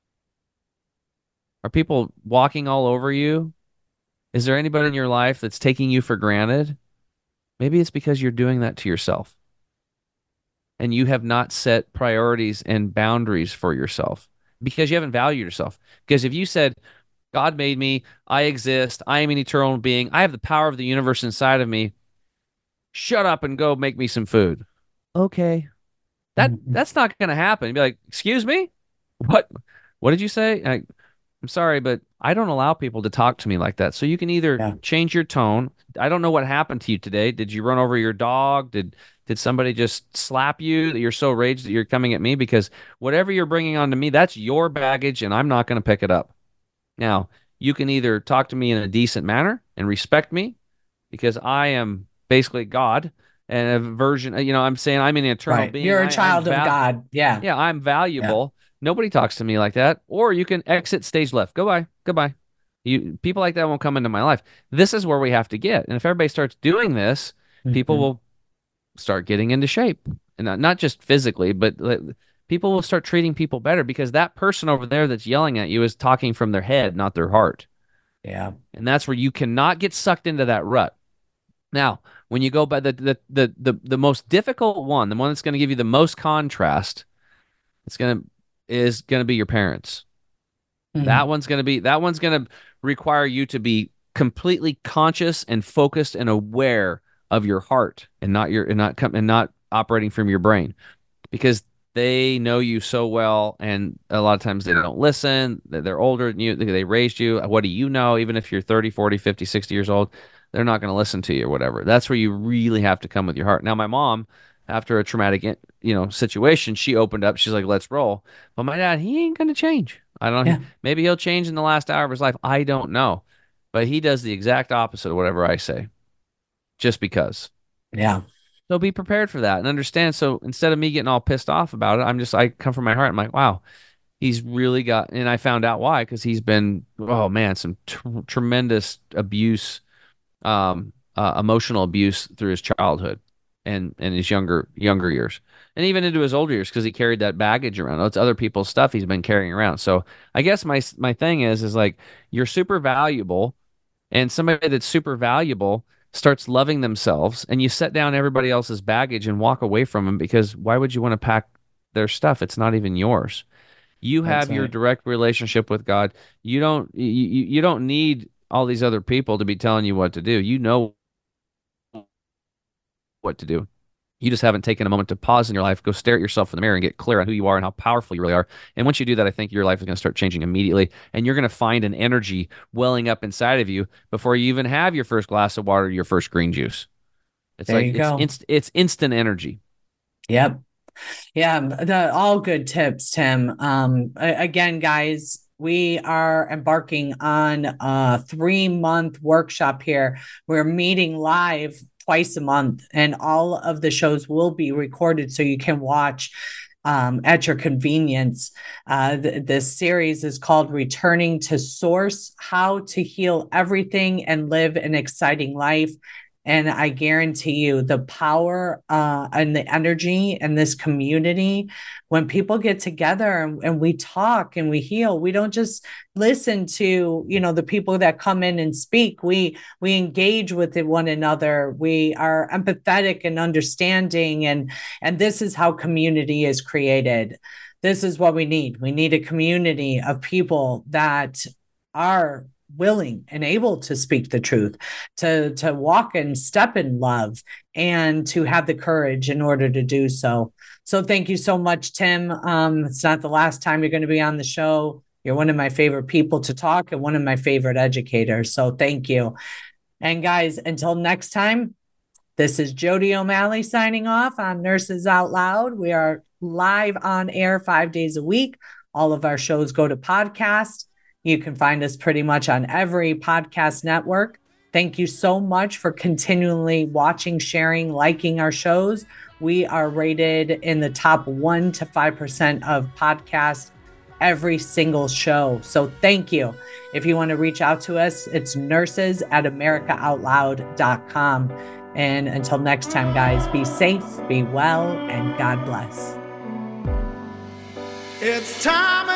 Are people walking all over you? Is there anybody in your life that's taking you for granted? Maybe it's because you're doing that to yourself. And you have not set priorities and boundaries for yourself because you haven't valued yourself. Because if you said, God made me, I exist, I am an eternal being, I have the power of the universe inside of me, shut up and go make me some food. Okay. That Mhm. that's not going to happen. You'd be like, excuse me? What? What did you say? I, I'm sorry, but I don't allow people to talk to me like that. So you can either Yeah. change your tone. I don't know what happened to you today. Did you run over your dog? Did did somebody just slap you that you're so raged that you're coming at me? Because whatever you're bringing onto me, that's your baggage, and I'm not going to pick it up. Now, you can either talk to me in a decent manner and respect me because I am basically God and a version, you know, I'm saying I'm an eternal Right. being. You're a I- child I'm of val- God. Yeah. Yeah, I'm valuable. Nobody talks to me like that. Or you can exit stage left. Goodbye. Goodbye. You people like that won't come into my life. This is where we have to get. And if everybody starts doing this, people Mhm. will start getting into shape. And not, not just physically, but like, people will start treating people better because that person over there that's yelling at you is talking from their head, not their heart. Yeah. And that's where you cannot get sucked into that rut. Now, when you go by the the the the, the most difficult one, the one that's going to give you the most contrast, it's going to is going to be your parents. Mhm. That one's going to be that one's going to require you to be completely conscious and focused and aware of your heart and not your and not come and not operating from your brain, because they know you so well, and a lot of times they don't listen. They're older than you. They raised you. What do you know? Even if you're thirty, forty, fifty, sixty years old, they're not going to listen to you or whatever. That's where you really have to come with your heart. Now, my mom, after a traumatic, you know, situation, she opened up. She's like, let's roll. But my dad, he ain't going to change. I don't know. Yeah. Maybe he'll change in the last hour of his life. I don't know. But he does the exact opposite of whatever I say, just because. Yeah. So be prepared for that and understand. So instead of me getting all pissed off about it, I'm just, I come from my heart. I'm like, wow, he's really got, and I found out why, because he's been, oh man, some tr- tremendous abuse, um, uh, emotional abuse through his childhood and, and his younger, younger years, and even into his older years, because he carried that baggage around. It's other people's stuff he's been carrying around. So I guess my, my thing is, is like, you're super valuable, and somebody that's super valuable starts loving themselves, and you set down everybody else's baggage and walk away from them, because why would you want to pack their stuff? It's not even yours. You have That's your right. direct relationship with God. You don't you, you don't need all these other people to be telling you what to do. You know what to do. You just haven't taken a moment to pause in your life, go stare at yourself in the mirror and get clear on who you are and how powerful you really are. And once you do that, I think your life is going to start changing immediately. And you're going to find an energy welling up inside of you before you even have your first glass of water, your first green juice. It's There like you it's go. inst- it's instant energy. Yep. Yeah. The, all good tips, Tim. Um, a- again, guys, we are embarking on a three month workshop here. We're meeting live twice a month, and all of the shows will be recorded so you can watch um, at your convenience. Uh, th- this series is called Returning to Source: How to Heal Everything and Live an Exciting Life. And I guarantee you the power uh, and the energy in this community, when people get together and, and we talk and we heal, we don't just listen to, you know, the people that come in and speak. We we engage with one another. We are empathetic and understanding. And, and this is how community is created. This is what we need. We need a community of people that are willing and able to speak the truth, to to walk and step in love, and to have the courage in order to do so. So thank you so much, Tim. Um, it's not the last time you're going to be on the show. You're one of my favorite people to talk and one of my favorite educators. So thank you. And guys, until next time, this is Jody O'Malley signing off on Nurses Out Loud. We are live on air five days a week. All of our shows go to podcast. You can find us pretty much on every podcast network. Thank you so much for continually watching, sharing, liking our shows. We are rated in the top one to five percent of podcasts every single show. So thank you. If you want to reach out to us, it's nurses at america out loud dot com. And until next time, guys, be safe, be well, and God bless. It's time